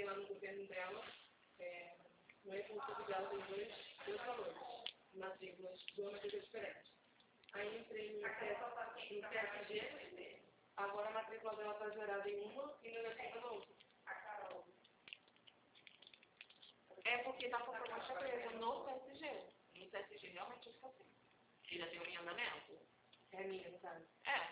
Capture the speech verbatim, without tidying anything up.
lá no governo dela, é, no e-consulta dela tem dois, dois valores, matrículas, duas matrículas diferentes. Aí entrei no T S G, agora a matrícula dela está gerada em uma e no negativa na outra. É porque está com proposta presa no T S G. No T S G realmente fica assim. Ainda tem um em andamento. É minha, sabe? É.